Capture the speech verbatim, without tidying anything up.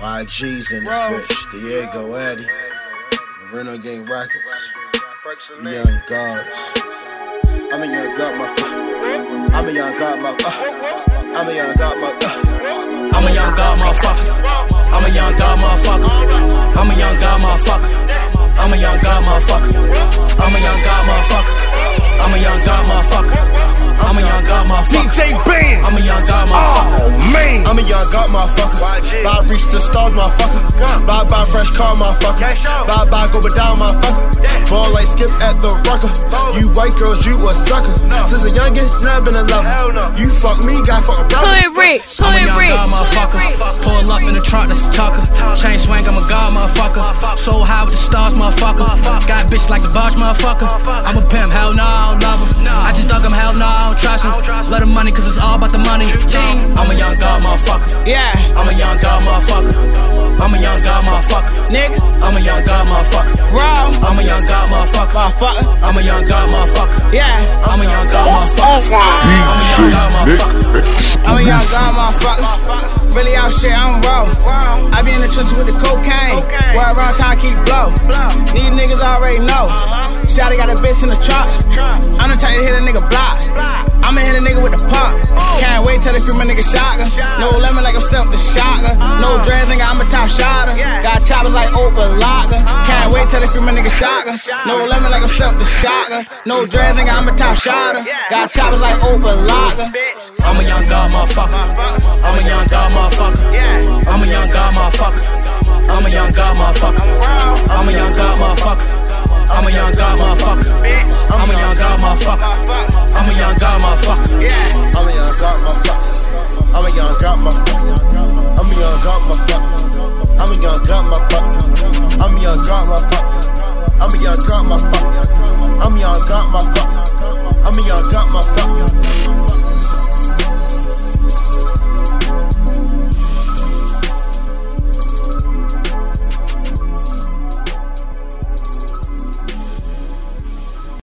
Y G's in this bitch, Diego Addy, the Reno Gang Records, the Young Gods. I'm a young god, motherfucker. I'm a young god, motherfucker. I'm a young god, motherfucker. I'm a young god, motherfucker. I'm a young god, motherfucker. I'm a young god, motherfucker. I'm a young god, motherfucker. I'm a young god, motherfucker. I'm a young god, motherfucker. I'm a young god, motherfucker. D J Band. I'm a young god, motherfucker. Oh man. I'm a young god, motherfucker. Bye, reach the stars, motherfucker. Bye, bye, fresh car, motherfucker. Bye, bye, go down, motherfucker. Ball like Skip at the rucker. You white girls, you a sucker. Since a youngin', never been a lover. You fuck me, got fuck a brother. Hood rich, I'm a hood young rich. god, motherfucker. Pull up in the truck, that's a tucker. Chain swing, I'm a god, motherfucker. So high with the stars, motherfucker. Got bitch like the Bosch, motherfucker. I'm a pimp, hell no, I don't love him. I just dug him, hell no, I don't trust him. Love the money, cause it's all about the money. I'm a young god, motherfucker. Yeah, I'm a young god, motherfucker. I'm a young god, motherfucker. nigga, I'm a young god, motherfucker. raw, I'm a young god, motherfucker. motherfucker. I'm a young god, motherfucker. Yeah, I'm a young god, motherfucker. I'm a young god, motherfucker. I'm a young god, motherfucker. Really out shit, I'm raw. I be in the trenches with the cocaine. Where around time keep blow. These niggas already know. Shawty got a bitch in the trunk. I'm the type to hit a nigga block. I'ma hit a nigga with the pump. Can't wait till they feel my nigga shotgun. No lemon like I'm selling the shotgun. No dreads, nigga, I'm a top shotter. Got choppers like Oprah Locker. Can't wait till they feel my nigga shotgun. No lemon like I'm selling the shotgun. No dreads, nigga, I'm a top shotter. Got choppers like Oprah Locker. I'm a young god, motherfucker. I'm a young god, motherfucker.